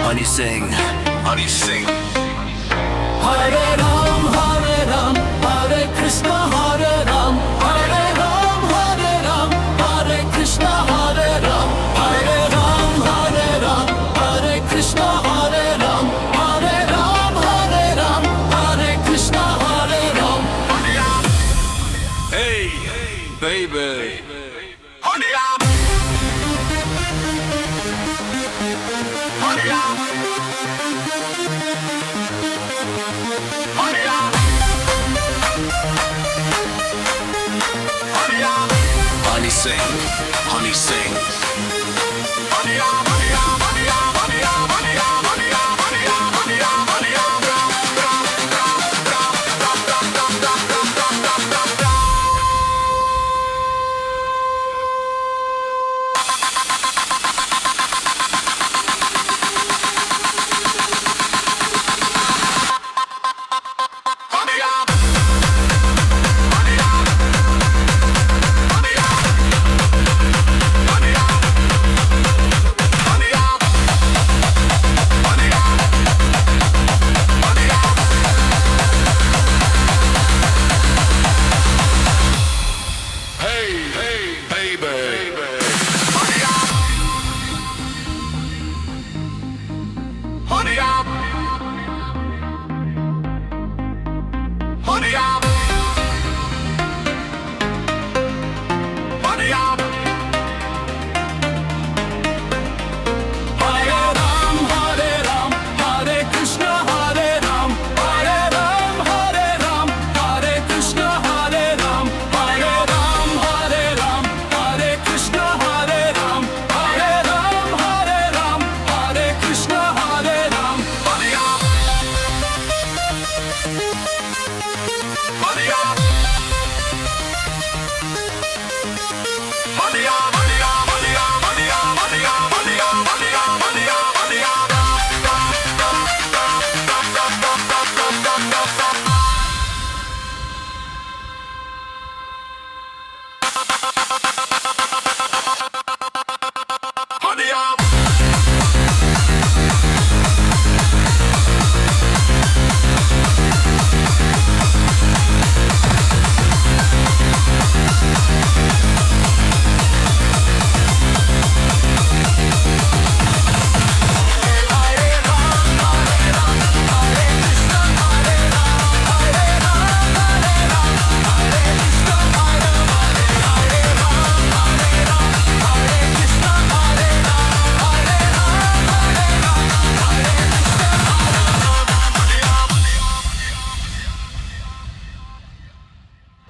Honey sing, honey sing. Hare Ram, Hare Krishna, Hare Ram, Hare Ram, Hare Krishna, Hare Ram, Hare Ram, Hare Krishna, Hare Ram, Hare Ram, Hare Krishna, Hare Ram. Hey, baby. Hare Ram, Hare Ram, Hare Ram, Hare Ram. Honey sing, honey sing.